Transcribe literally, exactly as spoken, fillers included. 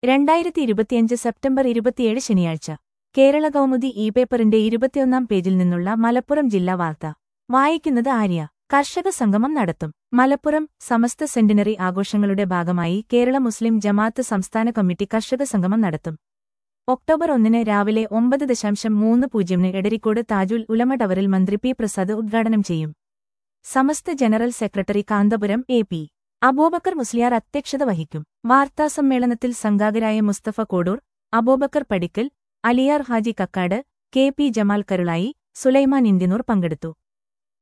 രണ്ടായിരത്തി ഇരുപത്തിയഞ്ച് സെപ്റ്റംബർ ഇരുപത്തിയേഴ് ശനിയാഴ്ച കേരള കൗമുദി ഇ പേപ്പറിന്റെ ഇരുപത്തിയൊന്നാം പേജിൽ നിന്നുള്ള മലപ്പുറം ജില്ലാ വാർത്ത വായിക്കുന്നത് ആര്യ. കർഷക സംഗമം നടത്തും. മലപ്പുറം സമസ്ത സെന്റിനറി ആഘോഷങ്ങളുടെ ഭാഗമായി കേരള മുസ്ലിം ജമാഅത്ത് സംസ്ഥാന കമ്മിറ്റി കർഷക സംഗമം നടത്തും. ഒക്ടോബർ ഒന്നിന് രാവിലെ ഒമ്പത് ദശാംശം മൂന്ന് പൂജ്യമിന് എടരിക്കോട് താജുൽ ഉലമ ടവറിൽ മന്ത്രി പി പ്രസാദ് ഉദ്ഘാടനം ചെയ്യും. Samastha general secretary Kanthapuram A P Abubakar Musliyar അധ്യക്ഷത വഹിക്കും. വാർത്താസമ്മേളനത്തിൽ സംഘാടകരായ മുസ്തഫ കോഡൂർ, അബൂബക്കർ പടിക്കൽ, അലിയാർ ഹാജി കക്കാട്, കെ പി ജമാൽ കരുളായി, സുലൈമാൻ ഇന്ത്യനൂർ പങ്കെടുത്തു.